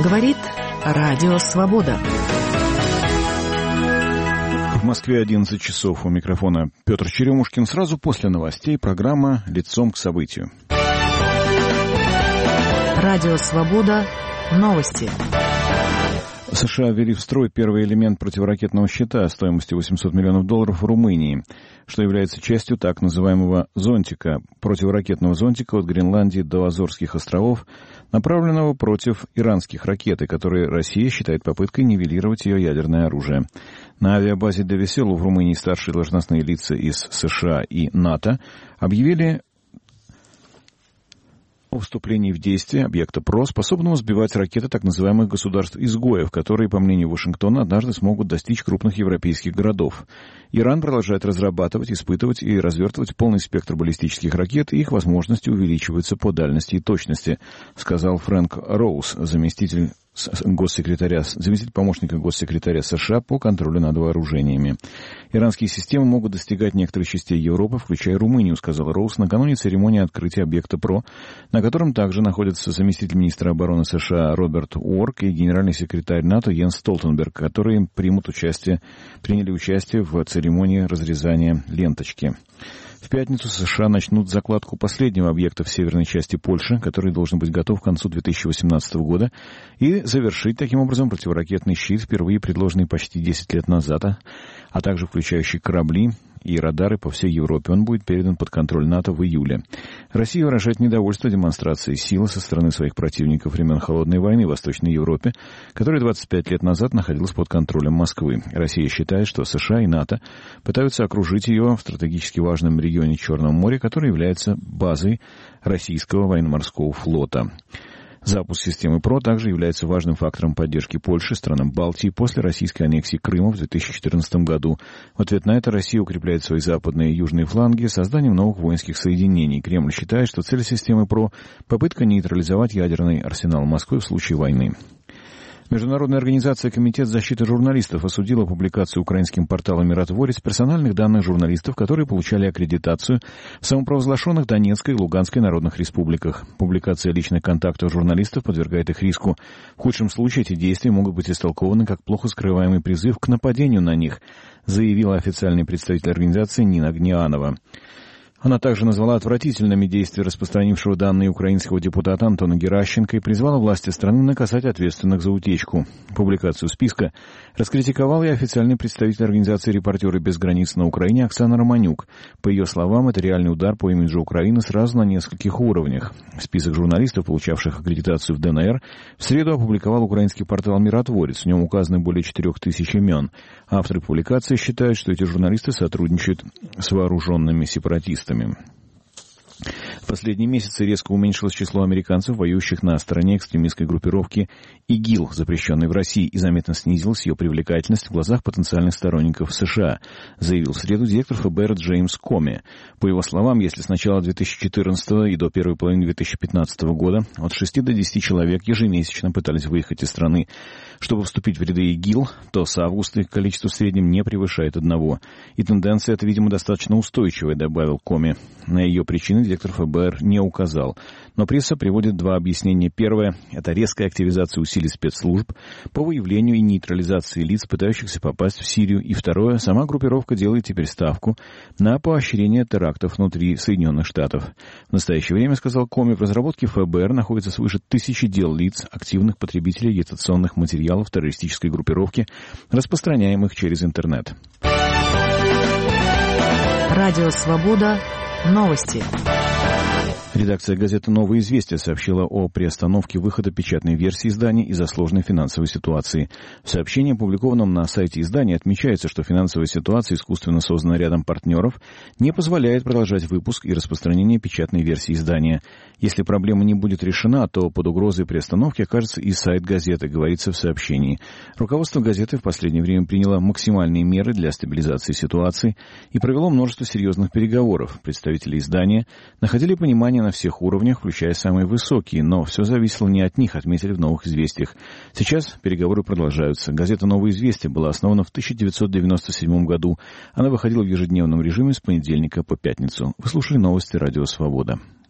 Говорит Радио Свобода. В Москве 11 часов. У микрофона Петр Черемушкин. Сразу после новостей программа «Лицом к событию». Радио Свобода. Новости. США ввели в строй первый элемент противоракетного щита стоимостью $800 миллионов в Румынии, что является частью так называемого зонтика, противоракетного зонтика от Гренландии до Азорских островов, направленного против иранских ракет, которые Россия считает попыткой нивелировать ее ядерное оружие. На авиабазе Девиселу в Румынии старшие должностные лица из США и НАТО объявили о вступлении в действие объекта ПРО, способного сбивать ракеты так называемых государств-изгоев, которые, по мнению Вашингтона, однажды смогут достичь крупных европейских городов. Иран продолжает разрабатывать, испытывать и развертывать полный спектр баллистических ракет, и их возможности увеличиваются по дальности и точности, сказал Фрэнк Роуз, заместитель помощника госсекретаря США по контролю над вооружениями. Иранские системы могут достигать некоторых частей Европы, включая Румынию, сказал Роуз накануне церемонии открытия объекта ПРО, на котором также находятся заместитель министра обороны США Роберт Уорк и генеральный секретарь НАТО Йенс Столтенберг, которые приняли участие в церемонии разрезания ленточки. В пятницу США начнут закладку последнего объекта в северной части Польши, который должен быть готов к концу 2018 года, и завершить таким образом противоракетный щит, впервые предложенный почти 10 лет назад, а также включающий корабли и радары по всей Европе. Он будет передан под контроль НАТО в июле. Россия выражает недовольство демонстрацией силы со стороны своих противников времен Холодной войны в Восточной Европе, которая 25 лет назад находилась под контролем Москвы. Россия считает, что США и НАТО пытаются окружить ее в стратегически важном регионе Черного моря, который является базой российского военно-морского флота. Запуск системы ПРО также является важным фактором поддержки Польши, странам Балтии, после российской аннексии Крыма в 2014 году. В ответ на это Россия укрепляет свои западные и южные фланги созданием новых воинских соединений. Кремль считает, что цель системы ПРО – попытка нейтрализовать ядерный арсенал Москвы в случае войны. Международная организация «Комитет защиты журналистов» осудила публикацию украинским порталом «Миротворец» персональных данных журналистов, которые получали аккредитацию в самопровозглашенных Донецкой и Луганской народных республиках. Публикация личных контактов журналистов подвергает их риску. В худшем случае эти действия могут быть истолкованы как плохо скрываемый призыв к нападению на них, заявила официальный представитель организации Нина Гнианова. Она также назвала отвратительными действия распространившего данные украинского депутата Антона Геращенко и призвала власти страны наказать ответственных за утечку. Публикацию списка раскритиковал и официальный представитель организации «Репортеры без границ» на Украине Оксана Романюк. По ее словам, это реальный удар по имиджу Украины сразу на нескольких уровнях. Список журналистов, получавших аккредитацию в ДНР, в среду опубликовал украинский портал «Миротворец». В нем указаны более 4000 имен. Авторы публикации считают, что эти журналисты сотрудничают с вооруженными сепаратистами. В последние месяцы резко уменьшилось число американцев, воюющих на стороне экстремистской группировки ИГИЛ, запрещенной в России, и заметно снизилась ее привлекательность в глазах потенциальных сторонников США, заявил в среду директор ФБР Джеймс Коми. По его словам, если с начала 2014 и до первой половины 2015 года от 6 до 10 человек ежемесячно пытались выехать из страны, чтобы вступить в ряды ИГИЛ, то с августа их количество в среднем не превышает 1. И тенденция эта, видимо, достаточно устойчивая, добавил Коми. На ее причины директор ФБР не указал. Но пресса приводит 2 объяснения. Первое – это резкая активизация усилий спецслужб по выявлению и нейтрализации лиц, пытающихся попасть в Сирию. И второе – сама группировка делает теперь ставку на поощрение терактов внутри Соединенных Штатов. В настоящее время, сказал Коми, в разработке ФБР находится свыше 1000 дел лиц, активных потребителей агитационных материалов террористической группировки, распространяемых через интернет. Радио «Свобода». Новости. Редакция газеты «Новое известие» сообщила о приостановке выхода печатной версии издания из-за сложной финансовой ситуации. В сообщении, опубликованном на сайте издания, отмечается, что финансовая ситуация, искусственно созданная рядом партнеров, не позволяет продолжать выпуск и распространение печатной версии издания. Если проблема не будет решена, то под угрозой приостановки окажется и сайт газеты, говорится в сообщении. Руководство газеты в последнее время приняло максимальные меры для стабилизации ситуации и провело множество серьезных переговоров. Представители издания находили понимание на всех уровнях, включая самые высокие, но все зависело не от них, отметили в «Новых известиях». Сейчас переговоры продолжаются. Газета «Новое известие» была основана в 1997 году. Она выходила в ежедневном режиме с понедельника по пятницу. Вы слушали новости «Радио Свобода».